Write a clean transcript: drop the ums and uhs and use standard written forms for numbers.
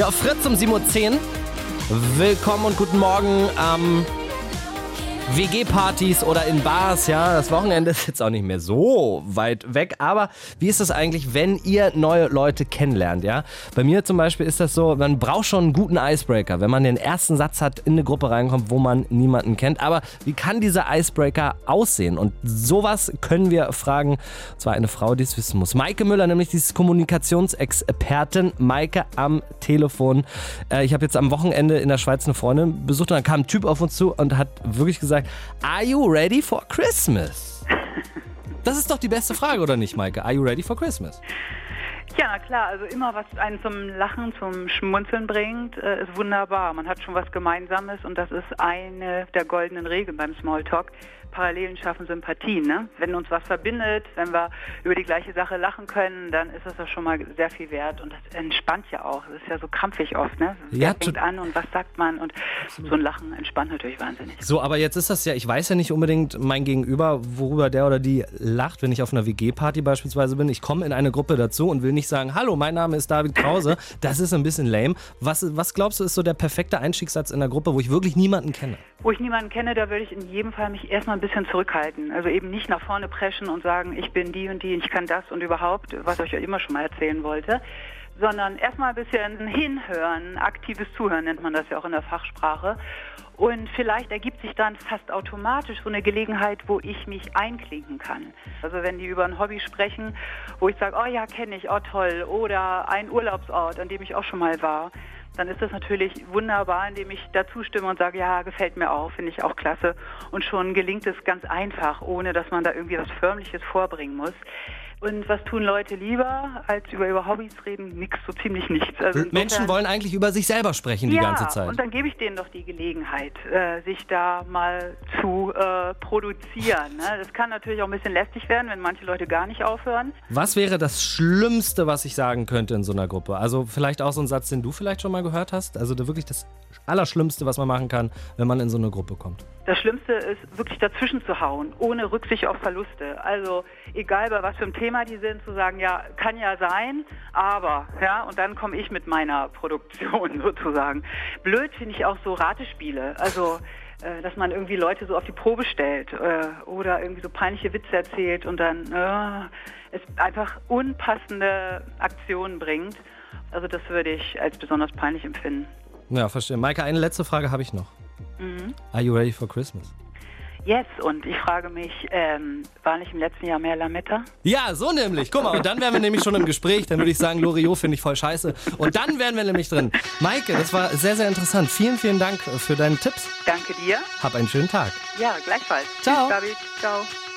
Ja, auf Fritz um 7:10 Uhr. Willkommen und guten Morgen am WG-Partys oder in Bars, ja. Das Wochenende ist jetzt auch nicht mehr so weit weg. Aber wie ist das eigentlich, wenn ihr neue Leute kennenlernt, ja? Bei mir zum Beispiel ist das so, man braucht schon einen guten Icebreaker, wenn man den ersten Satz hat, in eine Gruppe reinkommt, wo man niemanden kennt. Aber wie kann dieser Icebreaker aussehen? Und sowas können wir fragen. Und zwar eine Frau, die es wissen muss. Maike Müller, nämlich diese Kommunikationsexpertin. Maike am Telefon. Ich habe jetzt am Wochenende in der Schweiz eine Freundin besucht und dann kam ein Typ auf uns zu und hat wirklich gesagt, are you ready for Christmas? Das ist doch die beste Frage, oder nicht, Maike? Are you ready for Christmas? Ja, na klar, also immer was einen zum Lachen, zum Schmunzeln bringt, ist wunderbar. Man hat schon was Gemeinsames und das ist eine der goldenen Regeln beim Smalltalk. Parallelen schaffen Sympathien, ne? Wenn uns was verbindet, wenn wir über die gleiche Sache lachen können, dann ist das doch schon mal sehr viel wert und das entspannt ja auch. Das ist ja so krampfig oft, ne? Wer fängt an und was sagt man und so ein Lachen entspannt natürlich wahnsinnig. So, aber jetzt ist das ja, ich weiß ja nicht unbedingt mein Gegenüber, worüber der oder die lacht, wenn ich auf einer WG-Party beispielsweise bin. Ich komme in eine Gruppe dazu und will nicht sagen, hallo, mein Name ist David Krause. Das ist ein bisschen lame. Was glaubst du, ist so der perfekte Einstiegssatz in der Gruppe, wo ich wirklich niemanden kenne? Wo ich niemanden kenne, da würde ich in jedem Fall mich erstmal ein bisschen zurückhalten. Also eben nicht nach vorne preschen und sagen, ich bin die und die, ich kann das und überhaupt, was ich euch immer schon mal erzählen wollte, sondern erstmal ein bisschen hinhören, aktives Zuhören nennt man das ja auch in der Fachsprache. Und vielleicht ergibt sich dann fast automatisch so eine Gelegenheit, wo ich mich einklinken kann. Also wenn die über ein Hobby sprechen, wo ich sage, oh ja, kenne ich, oh toll, oder ein Urlaubsort, an dem ich auch schon mal war, dann ist das natürlich wunderbar, indem ich dazu stimme und sage, ja, gefällt mir auch, finde ich auch klasse. Und schon gelingt es ganz einfach, ohne dass man da irgendwie was Förmliches vorbringen muss. Und was tun Leute lieber, als über Hobbys reden? Nix, so ziemlich nichts. Also Menschen wollen eigentlich über sich selber sprechen die ganze Zeit. Ja, und dann gebe ich denen doch die Gelegenheit, sich da mal zu produzieren. Ne? Das kann natürlich auch ein bisschen lästig werden, wenn manche Leute gar nicht aufhören. Was wäre das Schlimmste, was ich sagen könnte in so einer Gruppe? Also vielleicht auch so ein Satz, den du vielleicht schon mal gehört hast? Also wirklich das Allerschlimmste, was man machen kann, wenn man in so eine Gruppe kommt. Das Schlimmste ist, wirklich dazwischen zu hauen, ohne Rücksicht auf Verluste. Also egal bei was für einem Thema die sind, zu sagen, ja, kann ja sein, aber, ja, und dann komme ich mit meiner Produktion sozusagen. Blöd finde ich auch so Ratespiele, also dass man irgendwie Leute so auf die Probe stellt oder irgendwie so peinliche Witze erzählt und dann es einfach unpassende Aktionen bringt. Also das würde ich als besonders peinlich empfinden. Ja, verstehe. Maike, eine letzte Frage habe ich noch. Are you ready for Christmas? Yes, und ich frage mich, war nicht im letzten Jahr mehr Lametta? Ja, so nämlich. Guck mal, und dann wären wir nämlich schon im Gespräch. Dann würde ich sagen, Loriot finde ich voll scheiße. Und dann wären wir nämlich drin. Maike, das war sehr, sehr interessant. Vielen, vielen Dank für deine Tipps. Danke dir. Hab einen schönen Tag. Ja, gleichfalls. Ciao. Tschüss, David. Ciao.